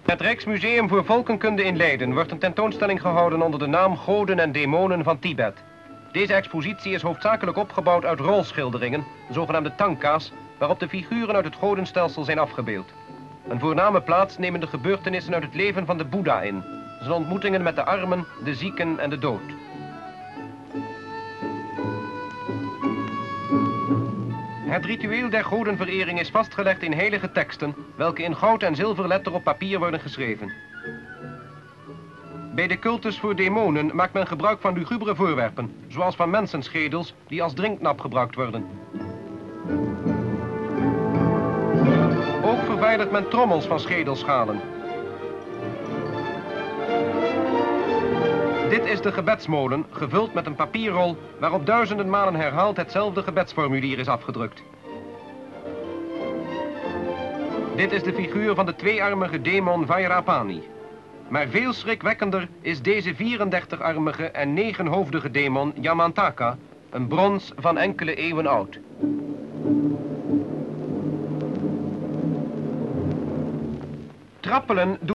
Het Rijksmuseum voor Volkenkunde in Leiden wordt een tentoonstelling gehouden onder de naam Goden en Demonen van Tibet. Deze expositie is hoofdzakelijk opgebouwd uit rolschilderingen, zogenaamde tanka's, waarop de figuren uit het godenstelsel zijn afgebeeld. Een voorname plaats nemen de gebeurtenissen uit het leven van de Boeddha in, zijn ontmoetingen met de armen, de zieken en de dood. Het ritueel der godenverering is vastgelegd in heilige teksten, welke in goud en zilverletter op papier worden geschreven. Bij de cultus voor demonen maakt men gebruik van lugubere voorwerpen, zoals van mensenschedels die als drinknap gebruikt worden. Ook verwijdert men trommels van schedelschalen. Dit is de gebedsmolen, gevuld met een papierrol waarop duizenden malen herhaald hetzelfde gebedsformulier is afgedrukt. Dit is de figuur van de tweearmige demon Vairapani. Maar veel schrikwekkender is deze 34-armige en 9-hoofdige demon Yamantaka, een brons van enkele eeuwen oud. Trappelen